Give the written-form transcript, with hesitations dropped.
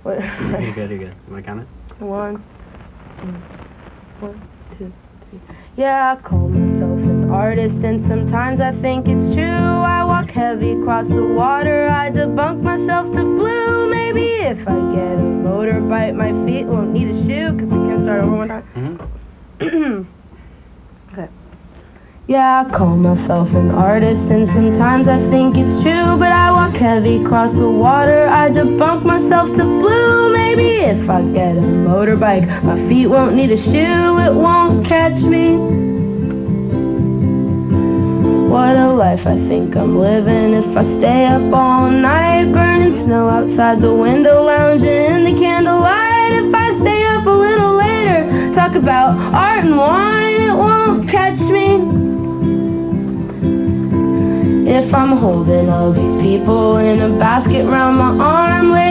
What? You're good, you're good. Am I counting? 1, 2, 3. Yeah, I call myself an artist, and sometimes I think it's true. I walk heavy across the water, I debunk myself to blue. Maybe if I get a motorbike, my feet won't need a shoe. Cause we can't start over one time. Okay. Yeah, I call myself an artist, and sometimes I think it's true. But I walk heavy across the water, I debunk myself to blue. Maybe if I get a motorbike, my feet won't need a shoe. It won't catch me. What a life I think I'm living if I stay up all night, burning snow outside the window, lounging in the candlelight. If I stay up a little later, talk about art and wine, it won't catch me. If I'm holding all these people in a basket round my arm,